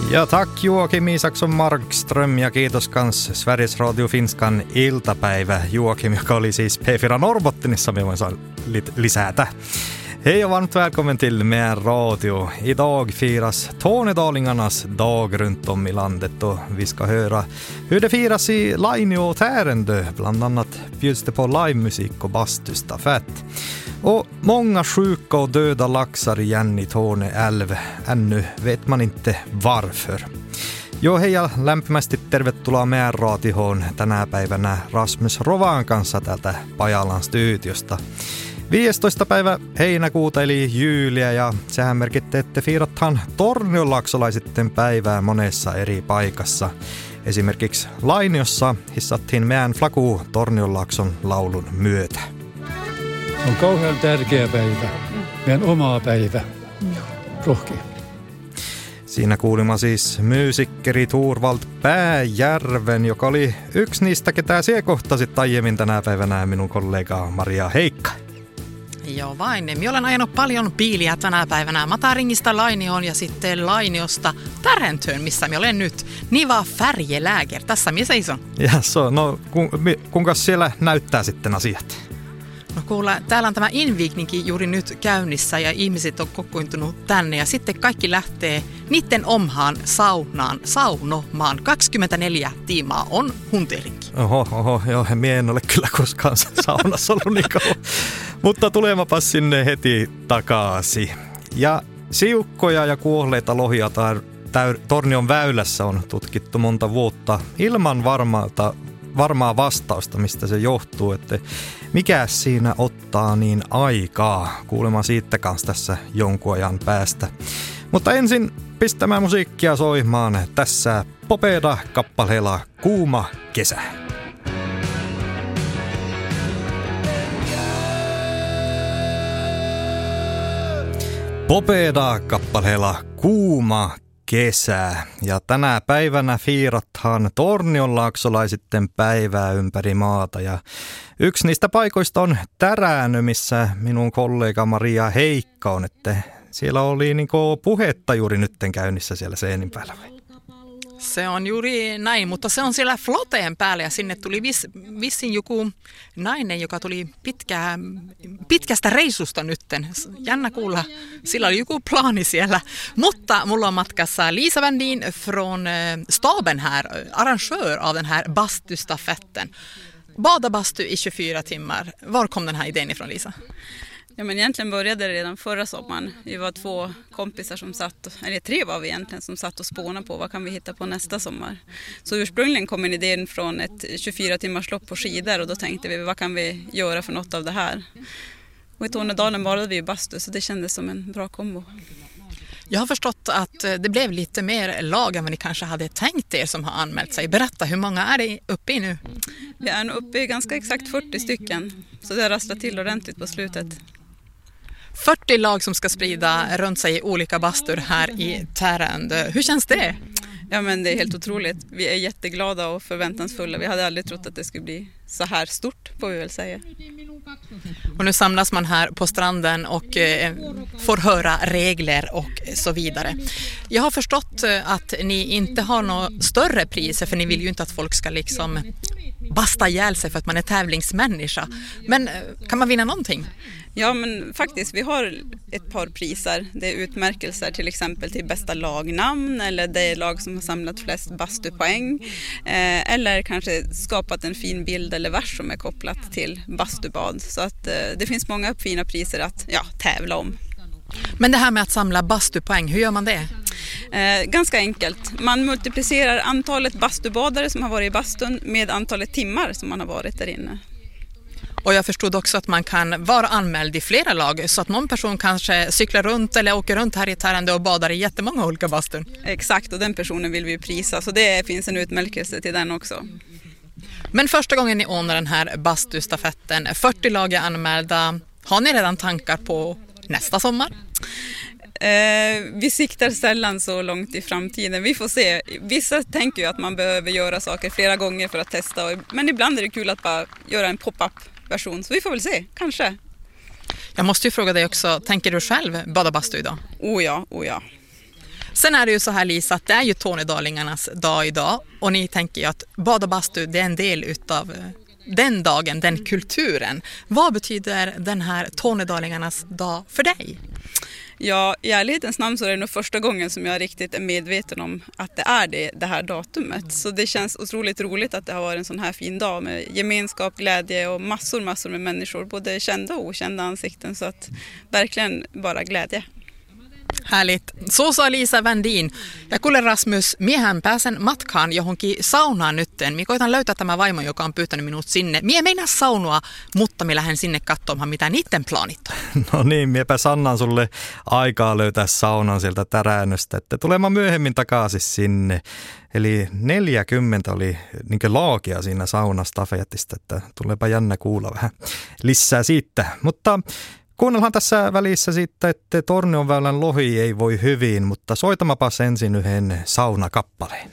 Ja tack Joakim Isaksson Markström ja kiitos kans Sveriges Radio Finskan iltapäivä. Joakim, joka oli siis P4 Norrbottenissa, me voin saa lisätä. Hej och varmt välkommen till Mer Radio. Idag firas Tornedalingarnas dag runt om i landet och vi ska höra hur det firas i Lainio och Tärendö. Bland annat bjuds det på livemusik och bastustafett. Och många sjuka och döda laxar igen i Torne älv. Ännu vet man inte varför. Jo, hei ja lämpimästi tervetuloa Mer Radioon tänä päivänä Rasmus Rovaan kanssa täältä Pajalan studiosta. 15. päivä heinäkuuta eli jyyliä ja sehän merkitte, että fiirathan tornionlaaksolaisitten päivää monessa eri paikassa. Esimerkiksi Lainiossa hissattiin meidän flaku Tornionlaakson laulun myötä. On kauhean tärkeä päivä, meidän omaa päivä, rohkea. Siinä kuulimme siis muusikkeri Turvald Pääjärven, joka oli yksi niistä, ketä sie kohtasit aiemmin tänä päivänä minun kollega Maria Heikka. Joo vain. Minä olen ajanut paljon biiliä tänä päivänä Mataringista Lainioon ja sitten Lainiosta Tärendöön, missä minä olen nyt. Niva färjeläger. Tässä minä seison. Ja no kuinka siellä näyttää sitten asiat? No kuule, täällä on tämä invigninkin juuri nyt käynnissä ja ihmiset on kokoontunut tänne ja sitten kaikki lähtee niiden omhaan saunaan saunomaan. 24 tiimaa on hunterinkin. Oho, joo, minä en ole kyllä koskaan saunassa ollut niin kauan. Mutta tulemapas sinne heti takaisin. Ja siukkoja ja kuolleita lohia Tornion väylässä on tutkittu monta vuotta ilman varmaa vastausta, mistä se johtuu, että mikä siinä ottaa niin aikaa. Kuulemma siitä kanssa tässä jonkun ajan päästä. Mutta ensin pistämään musiikkia soimaan tässä Popeda kappaleella Kuuma kesä. Popeda kappaleella Kuuma kesä. Ja tänä päivänä fiirathaan tornionlaaksolaisitten päivää ympäri maata. Ja yksi niistä paikoista on Täränö, missä minun kollega Maria Heikka on. Että siellä oli niinku puhetta juuri nytten käynnissä siellä seinän päällä. Se on juuri näin, mutta se on siellä floteen päällä ja sinne tuli vissiin joku nainen, joka tuli pitkästä reissusta nytten. Jännä kuulla, sillä oli joku plaani siellä. Mutta mulla on matkassa Lisa Wendin från staben här, arrangör av den här bastustafetten. Bada bastu i 24 timmar. Var kom den här idén ifrån, Lisa? Ja, men egentligen började det redan förra sommaren. Vi var 2 kompisar som eller 3 var vi egentligen, som satt och spånade på vad kan vi hitta på nästa sommar. Så ursprungligen kom en idén från ett 24 timmars lopp på skidor och då tänkte vi vad kan vi göra för något av det här. Och i Tornedalen badade vi i bastu så det kändes som en bra kombo. Jag har förstått att det blev lite mer lag än vad ni kanske hade tänkt er som har anmält sig. Berätta, hur många är det uppe i nu? Vi är nu uppe i ganska exakt 40 stycken, så det rasslar till ordentligt på slutet. 40 lag som ska sprida runt sig i olika bastur här i Tärendö. Hur känns det? Ja, men det är helt otroligt. Vi är jätteglada och förväntansfulla. Vi hade aldrig trott att det skulle bli så här stort, får vi väl säga. Och nu samlas man här på stranden och får höra regler och så vidare. Jag har förstått att ni inte har några större priser, för ni vill ju inte att folk ska liksom basta ihjäl sig för att man är tävlingsmänniska. Men kan man vinna någonting? Ja, men faktiskt, vi har ett par priser. Det är utmärkelser till exempel till bästa lagnamn eller det lag som har samlat flest bastupoäng. Eller kanske skapat en fin bild eller vers som är kopplat till bastubad. Så att det finns många fina priser att tävla om. Men det här med att samla bastupoäng, hur gör man det? Ganska enkelt. Man multiplicerar antalet bastubadare som har varit i bastun med antalet timmar som man har varit där inne. Och jag förstod också att man kan vara anmäld i flera lag så att någon person kanske cyklar runt eller åker runt här i Tärendö och badar i jättemånga olika bastun. Exakt, och den personen vill vi prisa, så det finns en utmärkelse till den också. Men första gången ni ordnar den här bastustafetten, 40 lag är anmälda. Har ni redan tankar på nästa sommar? Vi siktar sällan så långt i framtiden. Vi får se. Vissa tänker ju att man behöver göra saker flera gånger för att testa. Men ibland är det kul att bara göra en pop-up-version. Så vi får väl se, kanske. Jag måste ju fråga dig också, tänker du själv bada bastu idag? Oh ja. Sen är det ju så här, Lisa, att det är ju tornedalingarnas dag idag. Och ni tänker ju att bad och bastu, det är en del utav den dagen, den kulturen. Vad betyder den här tornedalingarnas dag för dig? Ja, i ärlighetens namn så är det nog första gången som jag riktigt är medveten om att det är det här datumet. Så det känns otroligt roligt att det har varit en sån här fin dag med gemenskap, glädje och massor med människor. Både kända och okända ansikten, så att verkligen bara glädje. Härligt. Så sa Lisa Vändin. Ja kuule Rasmus, miehän pääsen matkaan johonkin saunaan nytten. Minä koitan löytää tämä vaimo, joka on pyytänyt minut sinne. Mie meinaa saunua, mutta minä lähden sinne katsomaan, mitä niiden plaanit on. No niin, miepä annan sulle aikaa löytää saunan sieltä Täränöstä, että tulemaan myöhemmin takaisin sinne. Eli 40 oli niin laakia siinä saunastafetista, että tuleepa jännä kuulla vähän lisää siitä. Mutta kuunnellaan tässä välissä sitten, että Tornionväylän lohi ei voi hyvin, mutta soitamapas ensin yhden saunakappaleen.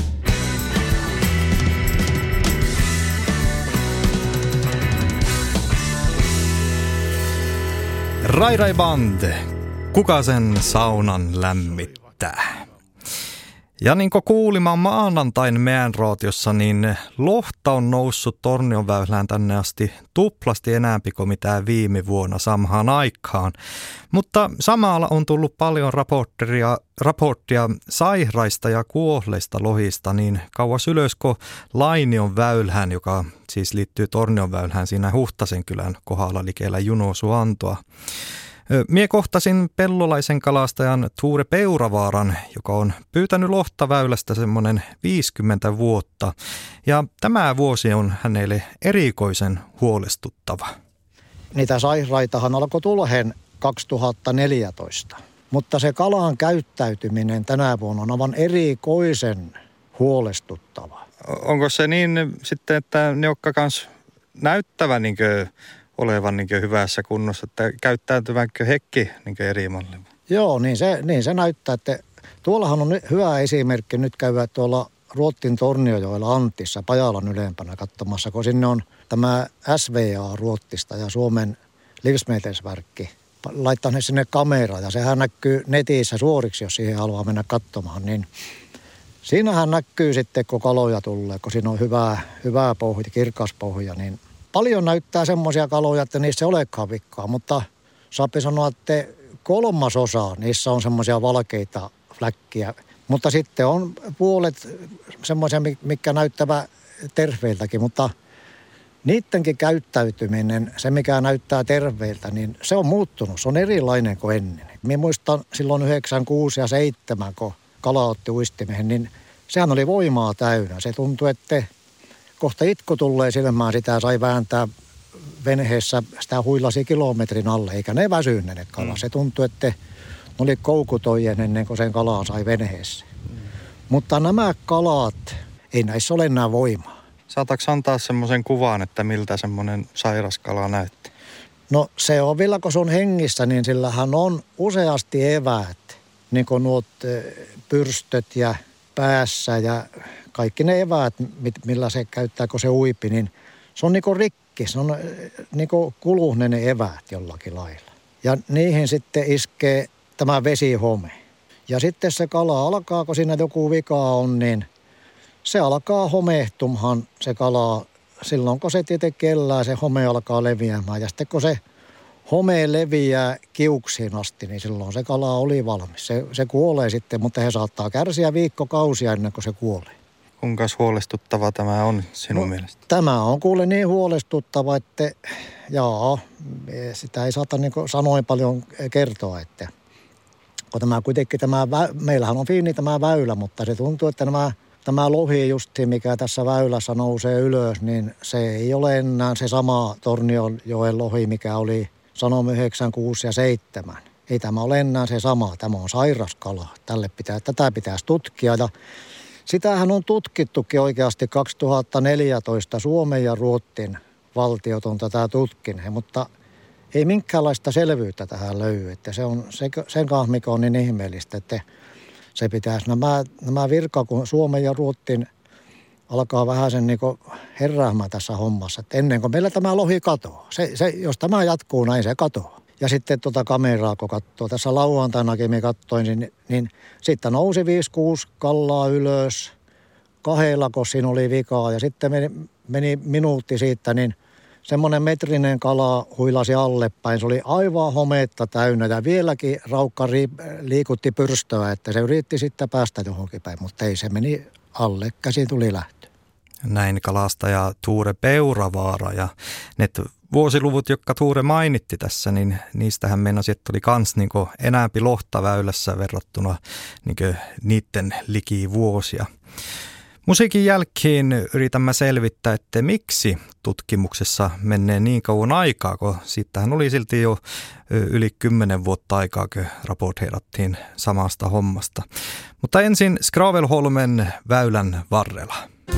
Rai Rai Band, kuka sen saunan lämmittää? Ja niin kuin kuulimme maanantain meidän raatiossa, niin lohta on noussut Tornionväylään tänne asti tuplasti enäämpi kuin mitä viime vuonna samaan aikaan. Mutta samalla on tullut paljon raporttia sairaista ja kuolleista lohista niin kauas ylös kuin Lainion väylään, joka siis liittyy Tornionväylään siinä Huhtasen kylän kohdalla likellä Junosuantoa. Mie kohtasin pellolaisen kalastajan Tuure Peuravaaran, joka on pyytänyt lohta väylästä semmoinen 50 vuotta. Ja tämä vuosi on hänelle erikoisen huolestuttava. Niitä sairaitahan alkoi tullehen 2014, mutta se kalan käyttäytyminen tänä vuonna on aivan erikoisen huolestuttava. Onko se niin sitten, että ne, jotka kans näyttävän olevan hyvässä kunnossa, että käyttäytyvänkö hekki eri malli? Joo, niin se näyttää, että tuollahan on hyvä esimerkki nyt käydä tuolla Ruottin Torniojoella Anttissa Pajalan ylempänä katsomassa, kun sinne on tämä SVA Ruottista ja Suomen Livsmedelsverkki. Laittaa ne sinne kameraan ja sehän näkyy netissä suoriksi, jos siihen haluaa mennä katsomaan, niin siinähän näkyy sitten, kun kaloja tulee, kun siinä on hyvää pohja, kirkas pohja, niin paljon näyttää semmoisia kaloja, että niissä ei olekaan vikkaa, mutta saapi sanoa, että 3/3 niissä on semmoisia valkeita fläkkiä. Mutta sitten on puolet semmoisia, mikä näyttävät terveiltäkin, mutta niidenkin käyttäytyminen, se mikä näyttää terveiltä, niin se on muuttunut. Se on erilainen kuin ennen. Minä muistan silloin 96 ja 7, kun kala otti uistimeen, niin sehän oli voimaa täynnä. Se tuntui, että kohta itku tulee silmään, sitä sai vääntää venheessä, sitä huilasi kilometrin alle, eikä ne väsyneet ne kala. Se tuntui, että ne oli koukutojen ennen kuin sen kalaa sai venheessä. Mutta nämä kalat, ei näissä ole enää voimaa. Saataanko antaa semmoisen kuvan, että miltä semmoinen sairas kala näytti? No se on vielä, kun se on hengissä, niin sillähän on useasti eväät, niin kuin nuot pyrstöt ja päässä ja kaikki ne eväät, millä se käyttää, kun se uipi, niin se on niinku rikki. Se on niinku kuluhne ne eväät jollakin lailla. Ja niihin sitten iskee tämä vesihome. Ja sitten se kala alkaa, kun siinä joku vika on, niin se alkaa homehtumaan se kala. Silloin kun se tietenkin kellää, se home alkaa leviämään. Ja sitten kun se home leviää kiuksiin asti, niin silloin se kala oli valmis. Se kuolee sitten, mutta he saattaa kärsiä viikkokausia ennen kuin se kuolee. Kuinka huolestuttava tämä on sinun mielestä? Tämä on kuule niin huolestuttava, että sitä ei saata niin sanoin paljon kertoa, että kun meillähän on fiini tämä väylä, mutta se tuntuu, että tämä lohi justi, mikä tässä väylässä nousee ylös, niin se ei ole enää se sama Tornionjoen lohi, mikä oli sanomme 96 ja 7. Ei tämä ole enää se sama, tämä on sairas kala. Tätä pitäisi tutkia ja sitähän on tutkittukin oikeasti 2014 Suomen ja Ruotsin valtiot on tätä tutkineet, mutta ei minkäänlaista selvyyttä tähän löydy. Että se on sen kanssa, mikä on niin ihmeellistä, että se pitäisi nämä virka, kun Suomen ja Ruotsin alkaa vähän sen niin heräämään tässä hommassa, että ennen kuin meillä tämä lohi katoaa. Jos tämä jatkuu näin, se katoaa. Ja sitten kameraa, kun katsoo. Tässä lauantainakin me katsoin, niin sitten nousi 5-6 kallaa ylös. 2, kun siinä oli vikaa. Ja sitten meni minuutti siitä, niin semmoinen metrinen kala huilasi alle päin. Se oli aivan homeetta täynnä ja vieläkin raukka liikutti pyrstöä, että se yritti sitten päästä johonkin päin, mutta ei, se meni alle. Käsi tuli lähtö. Näin kalastaja Tuure Peuravaara ja ne vuosiluvut, jotka Tuure mainitti tässä, niin niistähän meinasi, että oli kans niinku enääpi lohta väylässä verrattuna niinku niiden liki vuosia. Musiikin jälkeen yritämme selvittää, että miksi tutkimuksessa menee niin kauan aikaa, kun siitähän oli silti jo yli 10 vuotta aikaa, kun raporteerattiin samasta hommasta. Mutta ensin Skravelholmen väylän varrella.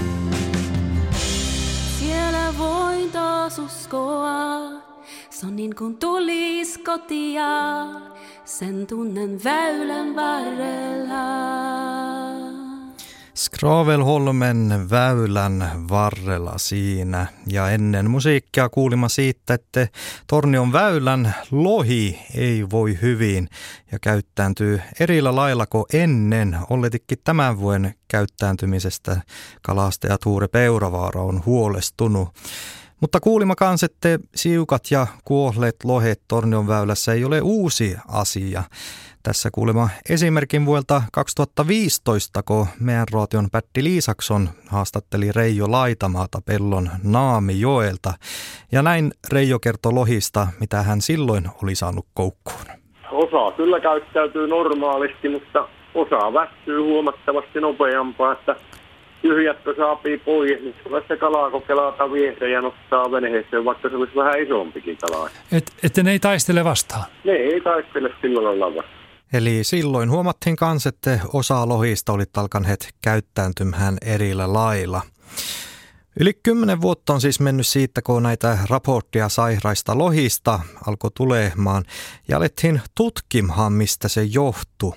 Siellä voin taas uskoa, se on niin kuin tulis kotia, sen tunnen väylän varrella. Skravelholmen väylän varrella siinä ja ennen musiikkia kuulimme siitä, että Tornion väylän lohi ei voi hyvin ja käyttäytyy erillä lailla kuin ennen. Olletikin tämän vuoden käyttäytymisestä kalastaja Tuure Peuravaara on huolestunut. Mutta kuulimme kans, että siukat ja kuolleet lohet Tornion väylässä ei ole uusi asia. Tässä kuulemma esimerkin vuodelta 2015, kun meidän raation Pätti Liisakson haastatteli Reijo Laitamaata Pellon Naamijoelta. Ja näin Reijo kertoi lohista, mitä hän silloin oli saanut koukkuun. Osa kyllä käyttäytyy normaalisti, mutta osa väsyy huomattavasti nopeampaa, että tyhjätkö saapii pois, niin tulee se kalaa, kun kelata viehdä ja nostaa veneeseen, vaikka se olisi vähän isompikin kalaa. Että ne ei taistele vastaan? Ne ei taistele silloin olla vastaan. Eli silloin huomattiin kans, että osa lohista oli alkaneet käyttäytymään erillä lailla. Yli 10 vuotta on siis mennyt siitä, kun näitä raporttia sairaista lohista alkoi tulemaan ja alettiin tutkimaan, mistä se johtui.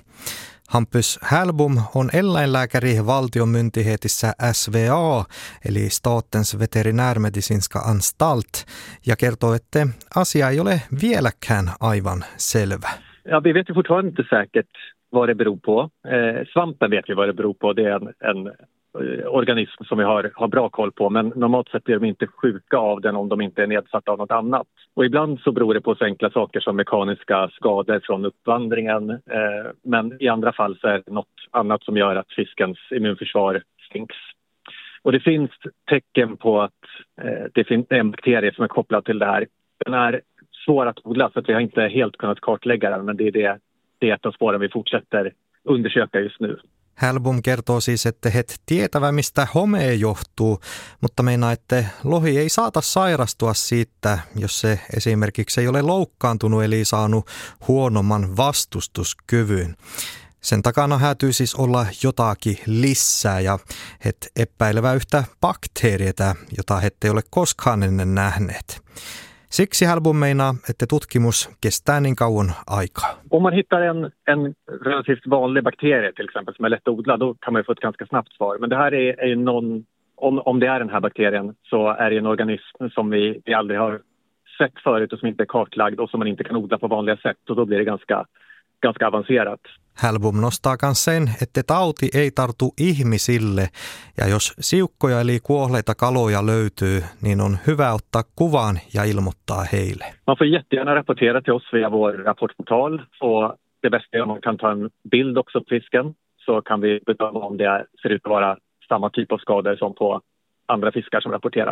Hampus Hellbom on eläinlääkäri valtion myndighetissä SVA, eli Statens veterinärmedicinska anstalt, ja kertoo, että asia ei ole vieläkään aivan selvä. Ja, vi vet ju fortfarande inte säkert vad det beror på. Svampen vet vi vad det beror på. Det är en organism som vi har bra koll på. Men normalt sett blir de inte sjuka av den om de inte är nedsatta av något annat. Och ibland så beror det på så enkla saker som mekaniska skador från uppvandringen. Men i andra fall så är det något annat som gör att fiskens immunförsvar stinks. Och det finns tecken på att det finns en bakterie som är kopplad till det här. Den är svår att odla så att vi har inte helt kunnat kartlägga den, men det är ett av spåren vi fortsätter undersöka just nu. Hellbom kertoo siis, että he tietävät, mistä home johtuu, mutta meinaa, että lohi ei saata sairastua siitä, jos se esimerkiksi ei ole loukkaantunut eli saanut huonomman vastustuskyvyn. Sen takana häätyy siis olla jotakin lisää ja he epäilevät yhtä bakteeriä, jota he ei ole koskaan ennen nähneet. Siksi Hellbom meinaa, että tutkimus kestää niin kauan aikaa. Om man hittar en relativt vanlig bakterie till exempel som är lätt att odla, då kan man få ett ganska snabbt svar. Men det här är ju om det är den här bakterien så är det en organism som vi aldrig har sett förut och som inte är kartlagd och som man inte kan odla på vanliga sätt. Och då blir det ganska avancerat. Hellbom nostaa myös sen, että tauti ei tartu ihmisille ja jos siukkoja eli kuolleita kaloja löytyy, niin on hyvä ottaa kuvaan ja ilmoittaa heille. Man får jättegärna rapportera till oss via vår rapportportal och det bästa är om man kan ta en bild också på fisken så kan vi bedöma om det ser ut att vara samma typ av skador som på andra fiskar som rapporteras.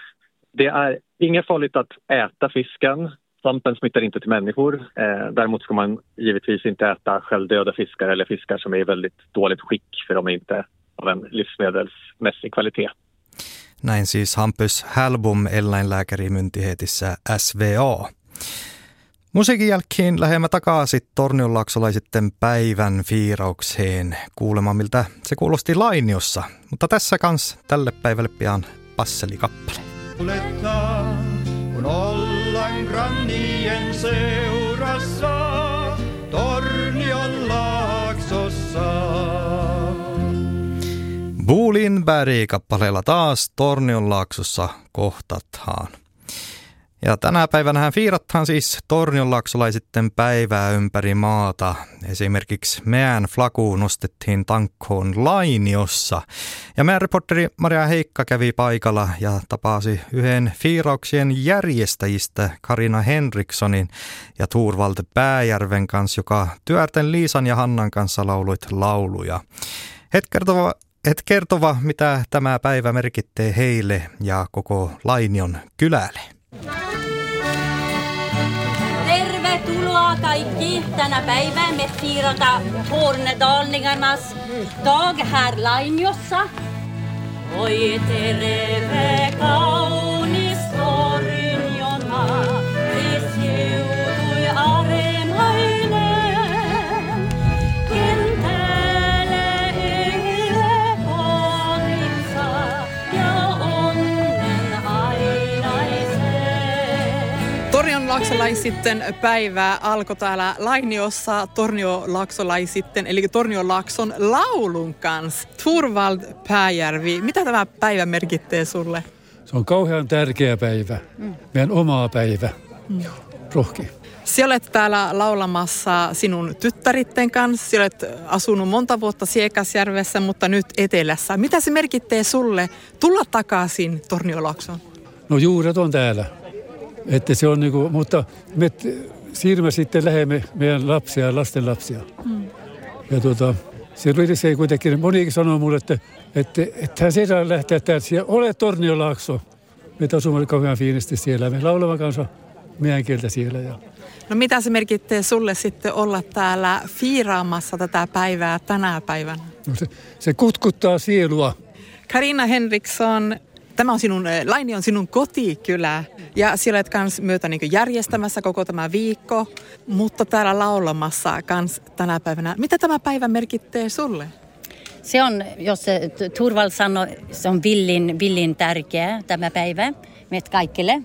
Det är inget farligt att äta fisken. Svampen smittar inte till människor. Däremot ska man givetvis inte äta självdöda fiskar eller fiskar som är i väldigt dåligt skick för de är inte av en livsmedelsmässig kvalitet. Näin siis Hampus Hellbom eläinlääkärimyndighetissä SVA. Musiikin jälkeen lähemmä takaisin tornionlaaksolaisitten päivän fiiraukseen kuulemaan, miltä se kuulosti Lainiossa. Mutta tässä kans tälle päivälle pian passelikappale. Kun ollaan grannien seurassa Tornionlaaksossa. Bo Lindberg kappaleella taas Tornionlaaksossa kohtataan. Ja tänä päivänähän fiirataan siis tornionlaaksolaisitten päivää ympäri maata. Esimerkiksi meidän flagu nostettiin tankkoon Lainiossa. Ja meidän reporteri Maria Heikka kävi paikalla ja tapasi yhden fiirauksien järjestäjistä Carina Henrikssonin ja Thorvald Pääjärven kanssa, joka työrten Liisan ja Hannan kanssa lauluit lauluja. Et kertova, mitä tämä päivä merkittee heille ja koko Lainion kylälle. Tervetuloa kaikki tänä päivänä. Me fiirataan tornedalingarnas dag här Lainiossa. Oi terve kaunis Torniona, riskeutui aremainen. Kentälle yle korinsa ja onnen ainaisen. Tornionlaaksolaisitten päivä alkoi täällä Lainiossa tornionlaaksolaisitten, eli Tornionlaakson laulun kanssa. Thorvald Pääjärvi, mitä tämä päivä merkittää sulle? Se on kauhean tärkeä päivä. Meidän omaa päivä. Rohki. Sinä olet täällä laulamassa sinun tyttäritten kanssa. Sinä olet asunut monta vuotta Siekasjärvessä, mutta nyt etelässä. Mitä se merkittää sulle tulla takaisin Tornionlaaksoon? No juuret on täällä. Että se on niinku, mutta me siirrymme sitten lähemme meidän lapsia ja lasten lapsia. Ja se ei kuitenkin, monikin sanoo mulle, että hän ei saa lähteä täältä. Ole Tornionlaakso. Me asumme kauhean fiinisti siellä. Me laulamme kanssa meidän kieltä siellä. No mitä se merkittää sulle sitten olla täällä fiiraamassa tätä päivää tänä päivänä? No se kutkuttaa sielua. Carina Henriksson, tämä on Laini on sinun kotikylä ja siellä olet kans myötä niin järjestämässä koko tämä viikko, mutta täällä laulamassa kans tänä päivänä. Mitä tämä päivä merkittää sulle? Se on, jos Thorvald sanoi, se on villin tärkeä tämä päivä meitä kaikille.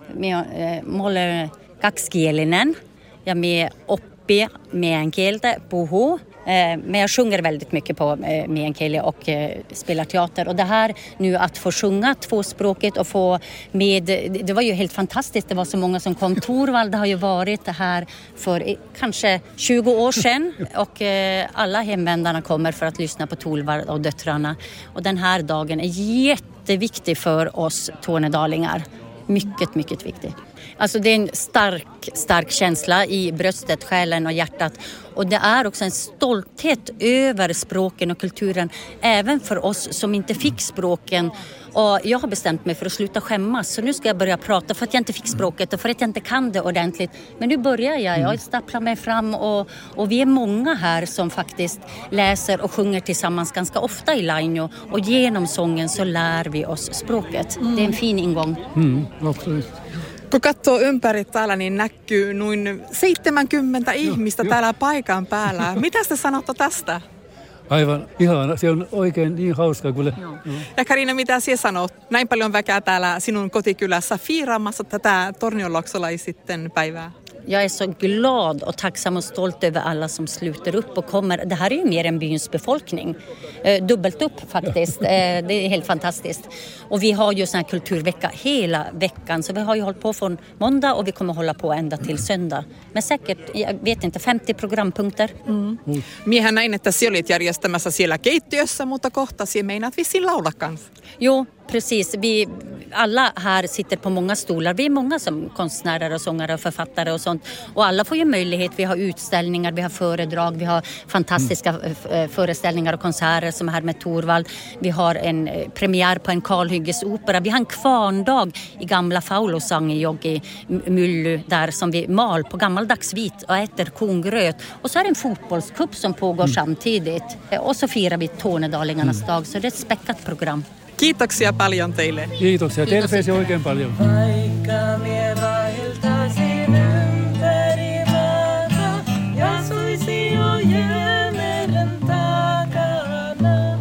Me olen kaksikielinen ja me oppii meidän kieltä puhuu. Men jag sjunger väldigt mycket på meänkieli och spelar teater. Och det här nu att få sjunga tvåspråkigt och få med, det var ju helt fantastiskt. Det var så många som kom. Thorvald har ju varit här för kanske 20 år sedan. Och alla hemvändarna kommer för att lyssna på Thorvald och döttrarna. Och den här dagen är jätteviktig för oss tornedalingar. Mycket, mycket viktig. Alltså det är en stark känsla i bröstet, själen och hjärtat. Och det är också en stolthet över språken och kulturen. Även för oss som inte fick språken. Och jag har bestämt mig för att sluta skämmas. Så nu ska jag börja prata för att jag inte fick språket och för att jag inte kan det ordentligt. Men nu börjar jag. Jag stapplar mig fram och vi är många här som faktiskt läser och sjunger tillsammans ganska ofta i Lainio. Och genom sången så lär vi oss språket. Det är en fin ingång. Absolut. Kun katsoo ympäri täällä, niin näkyy noin 70 ihmistä täällä paikan päällä. Mitä te sanotte tästä? Aivan ihana. Se on oikein niin hauska kyllä. Ja Carina, mitä sinä sanot? Näin paljon väkeä täällä sinun kotikylässä fiiraamassa tätä tornionlaaksolaisitten päivää. Jag är så glad och tacksam och stolt över alla som sluter upp och kommer. Det här är ju mer än byns befolkning. Dubbelt upp faktiskt. Det är helt fantastiskt. Och vi har ju sån här kulturvecka hela veckan. Så vi har ju hållit på från måndag och vi kommer hålla på ända till söndag. Men säkert, jag vet inte, 50 programpunkter. Miehän näin, että sinä olit järjestämässä siellä keittiössä, mutta kohta sinä meinaat vissiin laula kanssa. Jo, precis. Vi alla här sitter på många stolar. Vi är många som konstnärer och sångare och författare och sånt. Och alla får ju möjlighet. Vi har utställningar, vi har föredrag, vi har fantastiska föreställningar och konserter som är här med Thorvald. Vi har en premiär på en kalhyggesopera. Vi har en kvarndag i gamla Faulosang i Joggi Mylly där som vi mal på gammaldags vit och äter kongröt. Och så är det en fotbollscup som pågår samtidigt. Och så firar vi Tornedalingarnas dag. Så det är ett späckat program. Kiitoksia paljon teille. Kiitoksia. Terveisiä oikein paljon. Vaikka mie vaeltaisin ympäri maata ja suisi jo jäämeren takana.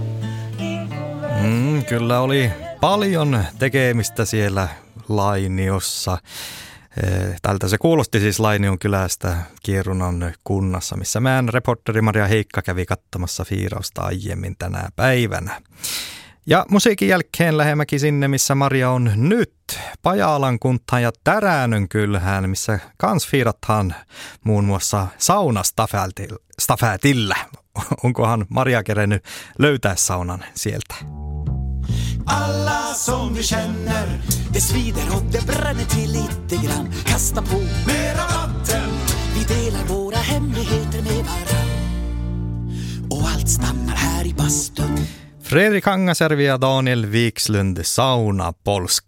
Kyllä oli paljon tekemistä siellä Lainiossa. Tältä se kuulosti siis Lainion kylästä Kierunan kunnassa, missä meidän reporteri Maria Heikka kävi katsomassa fiirausta aiemmin tänä päivänä. Ja musiikin jälkeen lähemmäkin sinne, missä Maria on nyt. Pajalan kuntaan ja Täränön kylään, missä kans fiirataan muun muassa saunastafätillä. Onkohan Maria kerennyt löytää saunan sieltä? Alla som vi känner, det svider och det bränner till lite grann. Kasta på mera vatten. Vi delar våra hemligheter med varann. Och allt stannar här i bastun. Fredrik Hangasjärvi ja Daniel Wikslund, Sauna Polska.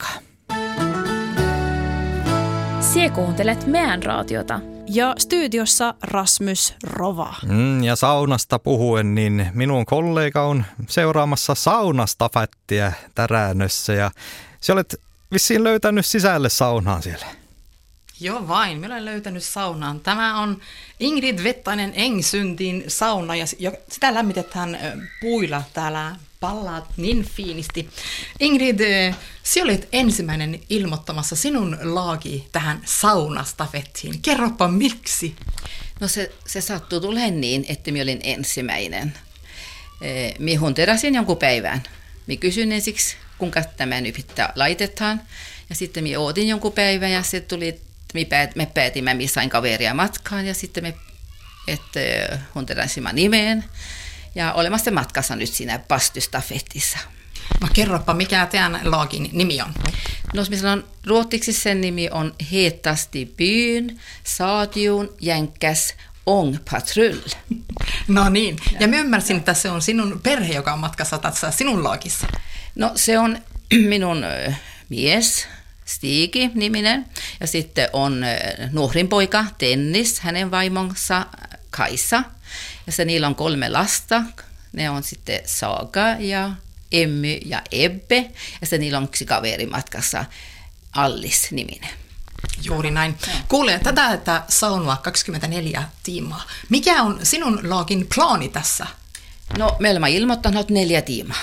Sie kuuntelet meidän raatiota. Ja studiossa Rasmus Rova. Ja saunasta puhuen, niin minun kollega on seuraamassa saunastafättiä Täränössä. Ja sä olet vissiin löytänyt sisälle saunaan siellä. Joo vain, minä olen löytänyt saunaan. Tämä on Ingrid Vettainen Engsundin sauna ja sitä lämmitetään puilla täällä. Pallaat niin fiinisti. Ingrid, sinä olet ensimmäinen ilmoittamassa sinun laagi tähän saunastafettiin. Kerropa miksi? No se sattui tulemaan niin, että minä olin ensimmäinen. Minä hunterasin jonkun päivän. Minä kysyin ensiksi, kuinka tämä nyt laitetaan. Ja sitten minä ootin jonkun päivän ja se tuli, me päätimme, minä sain kaveria matkaan ja sitten me hunterasimme nimeen. Ja olemassa matkassa nyt siinä pastystafetissa. No kerropa, mikä teidän laagin nimi on? No jos minä sanon ruotsiksi, sen nimi on Hetasti byn, Saadion, Jänkäs, Ångpatrull. No niin, ja minä ymmärsin, että se on sinun perhe, joka on matkassa tässä sinun laagissa. No se on minun mies, Stigi niminen, ja sitten on nuorin poika, Dennis, hänen vaimonsa Kaisa. Ja se niillä on 3 lasta. Ne on sitten Saga ja Emmy ja Ebbe. Ja se niillä on yksi kaveri matkassa, Allis-niminen. Juuri näin. Kuule, tätä, että saunua 24 tiimaa. Mikä on sinun laagin plaani tässä? No, me olemme ilmoittanut 4 tiimaa.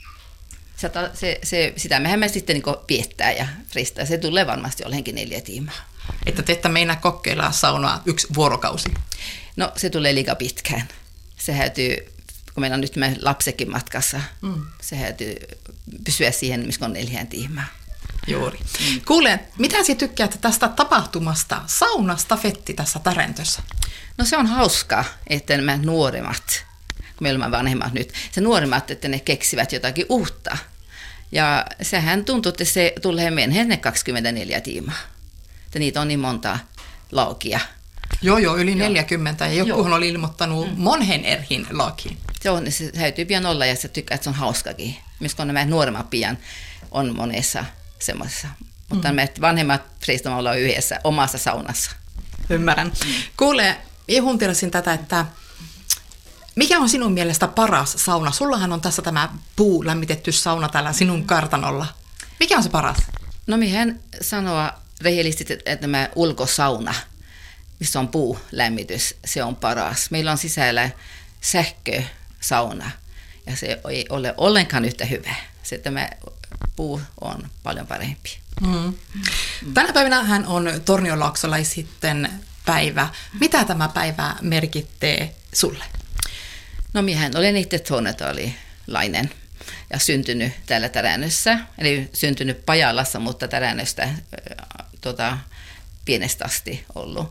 Sitä mehän me sitten niin viettää ja fristää. Se tulee varmasti ollenkin 4 tiimaa. Että te ette meinaa kokeilla saunaa 1 vuorokausi? No se tulee liiga pitkään. Se häytyy, kun meillä on nyt lapsekin matkassa, se häytyy pysyä siihen, missä on 4 tiimaa. Juuri. Kuule, mitä sinä tykkäät tästä tapahtumasta, saunastafetti tässä Täräntössä? No se on hauskaa, että nämä nuoremmat, kun meillä on vanhemmat nyt, se nuoremmat, että ne keksivät jotakin uutta. Ja sehän tuntuu, että se tulee meidän ne 24 tiimaa. Että niitä on niin monta laukia. Joo, yli 40 ja jokuhan oli ilmoittanut monen erhin laakiin. Se täytyy pian olla ja se tykkää, että se on hauskakin. Myös kun nämä nuoremmat pian on monessa semmoisessa. Mutta me vanhemmat freistamme ollaan yhdessä omassa saunassa. Ymmärrän. Kuule, hunterasin tätä, että mikä on sinun mielestä paras sauna? Sullahan on tässä tämä puulämmitetty sauna täällä sinun kartanolla. Mikä on se paras? No mihän sanoa rehellisesti, että tämä ulkosauna, missä on puulämmitys, se on paras. Meillä on sisällä sähkösauna ja se ei ole ollenkaan yhtä hyvä. Se tämä puu on paljon parempi. Tänä päivänähän on tornionlaaksolais-sitten päivä. Mitä tämä päivä merkittää sulle? No minähän olen itse tornionlainen ja syntynyt täällä Täränössä, eli syntynyt Pajalassa, mutta Täränöstä pienestä asti ollut.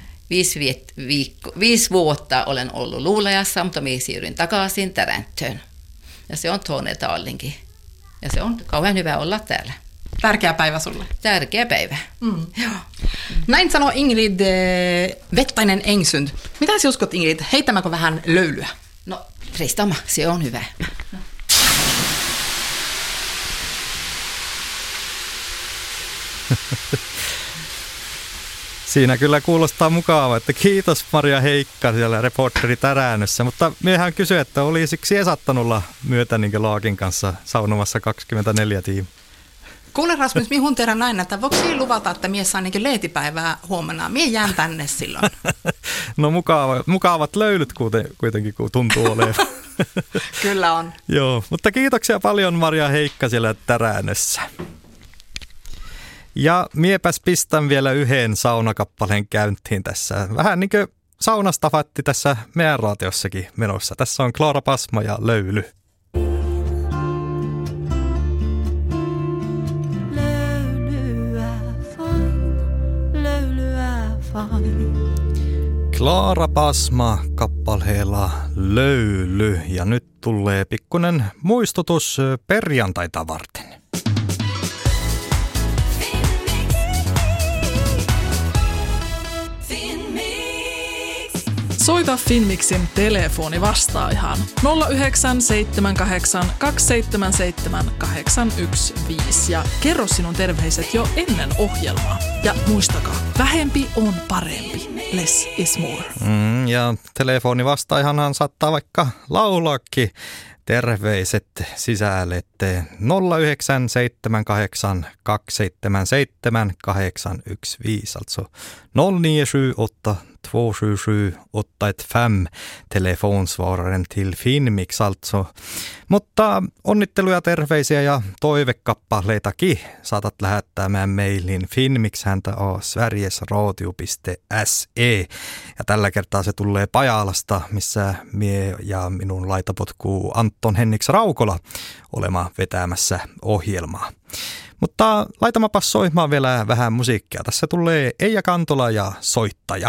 5 vuotta olen ollut Luulajassa, mutta minä siirryin takaisin Täräntöön. Ja se on Tornedallinkin. Ja se on kauhean hyvä olla täällä. Tärkeä päivä sulle. Tärkeä päivä. Joo. Näin sanoo Ingrid Vettainen Engsund. Mitä sinä uskot, Ingrid? Heittämäkö vähän löylyä? No, fristama, se on hyvä. Siinä kyllä kuulostaa mukavaa, että kiitos Maria Heikka siellä reporteri Täränössä, mutta miehän kysyi, että olisiko esattanut olla myötäninkö Laakin kanssa saunomassa 24 tiimaa. Kuule Rasmus, minä hunteran aina, että voiko sinä luvata, että mies saa niin leetipäivää huomenna? Minä jään tänne silloin. No mukavat löylyt kuitenkin, kun tuntuu olevan. Kyllä on. Joo, mutta kiitoksia paljon Maria Heikka siellä Täränössä. Ja miepäs pistän vielä yhden saunakappaleen käyntiin tässä. Vähän niin kuin saunastafatti tässä meidän raatiossakin menossa. Tässä on Klaara Pasma ja Löyly. Klara Pasma kappaleella Löyly ja nyt tulee pikkunen muistutus perjantaita varten. Soita Finmixin telefonivastaajahan 0978 277 815 ja kerro sinun terveiset jo ennen ohjelmaa. Ja muistakaa, vähempi on parempi. Less is more. Ja telefonivastaajahan saattaa vaikka laulaakin terveiset sisälle 0978 277 815, alltså 0978 277 815 telefonsvararen till Finmix alltså. Mutta onnitteluja, terveisiä ja toivekappaleitakin saatat lähettää meidän mailin finmix@sverigesradio.se. Ja tällä kertaa se tulee Pajalasta, missä mie ja minun laitapotkuu Anton Henriks Raukola olemaan vetämässä ohjelmaa. Mutta laitamapas soimaan vielä vähän musiikkia. Tässä tulee Eija Kantola ja Soittaja.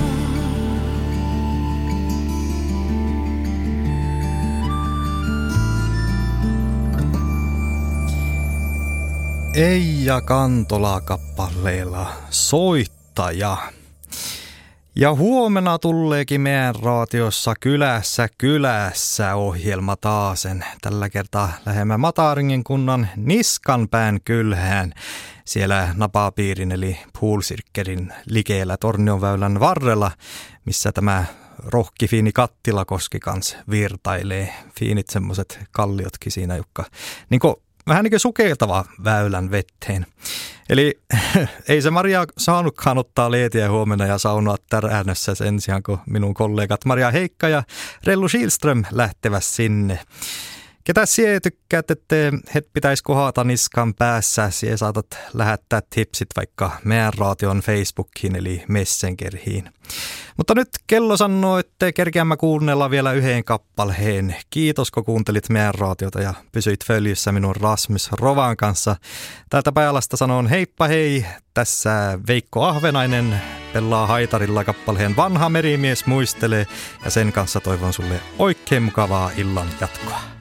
Eija Kantola kappaleella Soittaja. Ja huomenna tuleekin meidän raatiossa Kylässä ohjelma taasen. Tällä kertaa lähemmä Mataringin kunnan Niskanpään kylään. Siellä napapiirin eli Poolsirkkerin likeellä Tornionväylän varrella, missä tämä rohkifiini Kattilakoski kans virtailee. Fiinit semmoset kalliotkin siinä, jotka vähän niin kuin sukeltava väylän vetteen. Eli ei se Maria saanutkaan ottaa leetiä huomenna ja saunoa Täränössä sen sijaan, kun minun kollegat Maria Heikka ja Rellu Schilström lähtevät sinne. Ketä sie tykkäät, että het pitäisi kohata niskan päässä, sie saatat lähettää tipsit vaikka meidän raation Facebookiin eli Messengeriin. Mutta nyt kello sanoo, että kerkeämme kuunnella vielä yhden kappaleen. Kiitos, kun kuuntelit meidän raatiota ja pysyit följyssä minun Rasmus Rovan kanssa. Täältä Pajalasta sanon heippa hei. Tässä Veikko Ahvenainen pelaa haitarilla kappaleen Vanha merimies muistelee ja sen kanssa toivon sulle oikein mukavaa illan jatkoa.